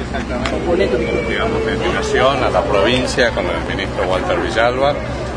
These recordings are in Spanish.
digamos, de migración a la provincia con el ministro Walter Villalba,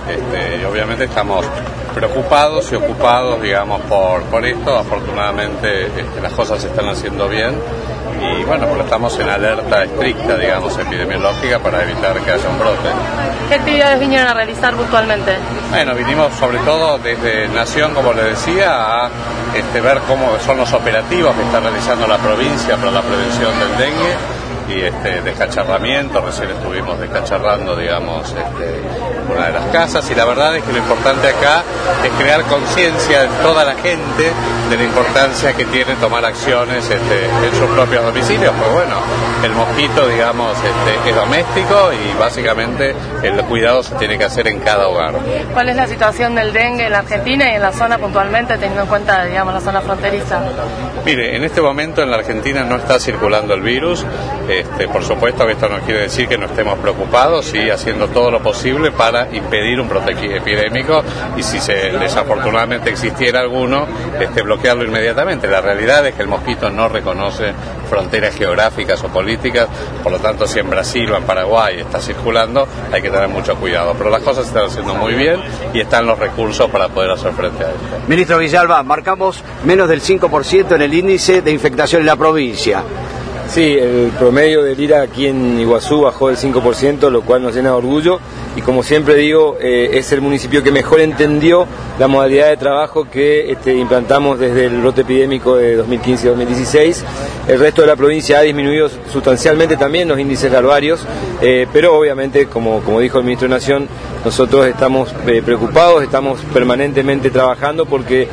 y obviamente estamos preocupados y ocupados, digamos, por esto. Afortunadamente las cosas se están haciendo bien y bueno, pero estamos en alerta estricta, digamos, epidemiológica para evitar que haya un brote. ¿Qué actividades vinieron a realizar puntualmente? Bueno, vinimos sobre todo desde Nación, como le decía, a ver cómo son los operativos que está realizando la provincia para la prevención del dengue y descacharramiento. Recién estuvimos descacharrando, digamos, una de las casas, y la verdad es que lo importante acá es crear conciencia en toda la gente de la importancia que tiene tomar acciones en sus propios domicilios, pues bueno, el mosquito, digamos, es doméstico y básicamente el cuidado se tiene que hacer en cada hogar. ¿Cuál es la situación del dengue en la Argentina y en la zona puntualmente, teniendo en cuenta, digamos, la zona fronteriza? Mire, en este momento en la Argentina no está circulando el virus. Por supuesto que esto no quiere decir que no estemos preocupados y haciendo todo lo posible para impedir un brote epidémico, y si desafortunadamente existiera alguno, bloquearlo inmediatamente. La realidad es que el mosquito no reconoce fronteras geográficas o políticas, por lo tanto si en Brasil o en Paraguay está circulando hay que tener mucho cuidado, pero las cosas se están haciendo muy bien y están los recursos para poder hacer frente a esto. Ministro Villalba, marcamos menos del 5% en el índice de infectación en la provincia. Sí, el promedio del IRA aquí en Iguazú bajó del 5%, lo cual nos llena de orgullo, y como siempre digo, es el municipio que mejor entendió la modalidad de trabajo que implantamos desde el brote epidémico de 2015-2016. El resto de la provincia ha disminuido sustancialmente también los índices larvarios, pero obviamente, como dijo el ministro de Nación, nosotros estamos preocupados, estamos permanentemente trabajando porque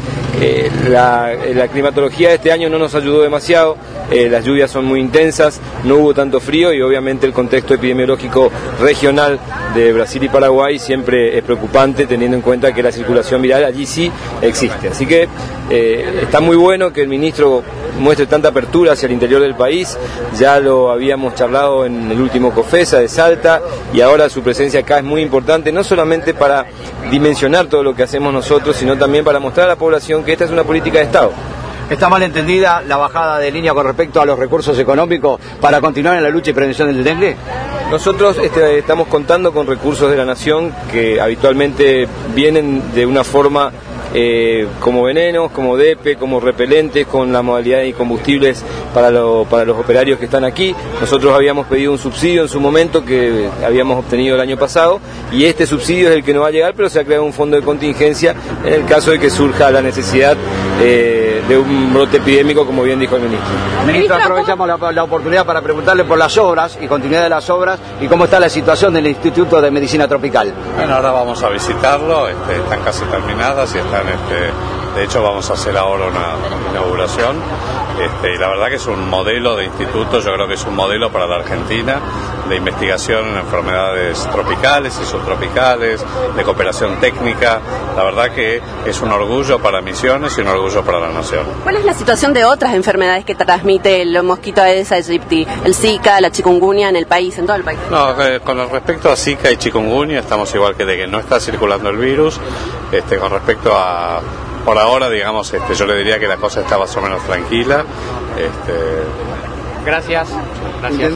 la climatología de este año no nos ayudó demasiado. Las lluvias son muy intensas, no hubo tanto frío y obviamente el contexto epidemiológico regional de Brasil y Paraguay siempre es preocupante, teniendo en cuenta que la circulación viral allí sí existe. Así que está muy bueno que el ministro muestre tanta apertura hacia el interior del país. Ya lo habíamos charlado en el último COFESA de Salta, y ahora su presencia acá es muy importante, no solamente para dimensionar todo lo que hacemos nosotros, sino también para mostrar a la población que esta es una política de Estado. ¿Está mal entendida la bajada de línea con respecto a los recursos económicos para continuar en la lucha y prevención del dengue? Nosotros estamos contando con recursos de la Nación que habitualmente vienen de una forma como venenos, como DEPE, como repelentes, con la modalidad de combustibles para los operarios que están aquí. Nosotros habíamos pedido un subsidio en su momento que habíamos obtenido el año pasado, y este subsidio es el que nos va a llegar, pero se ha creado un fondo de contingencia en el caso de que surja la necesidad de un brote epidémico, como bien dijo el ministro. Ministro, aprovechamos la oportunidad para preguntarle por las obras y continuidad de las obras y cómo está la situación del Instituto de Medicina Tropical. Bueno, ahora vamos a visitarlo, están casi terminadas y están, de hecho vamos a hacer ahora una inauguración, y la verdad que es un modelo de instituto, yo creo que es un modelo para la Argentina de investigación en enfermedades tropicales y subtropicales, de cooperación técnica. La verdad que es un orgullo para Misiones y un orgullo para la Nación. ¿Cuál es la situación de otras enfermedades que transmite el mosquito Aedes aegypti, el Zika, la chikungunya en el país, en todo el país? No, con respecto a Zika y chikungunya estamos igual que de que no está circulando el virus. Con respecto a, por ahora, digamos, yo le diría que la cosa está más o menos tranquila. Gracias.